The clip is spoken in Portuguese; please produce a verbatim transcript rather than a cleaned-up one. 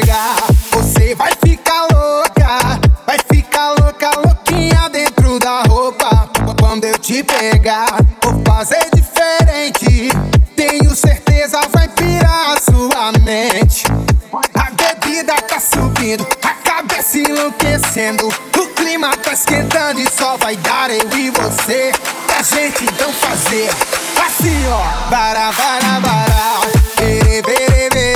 pegar, você vai ficar louca, vai ficar louca, louquinha dentro da roupa. Quando eu te pegar, vou fazer diferente, tenho certeza vai pirar a sua mente. A bebida tá subindo, a cabeça enlouquecendo, o clima tá esquentando e só vai dar eu e você. Pra gente então fazer assim, ó. Bara, bara, bara, bere, bere, bere.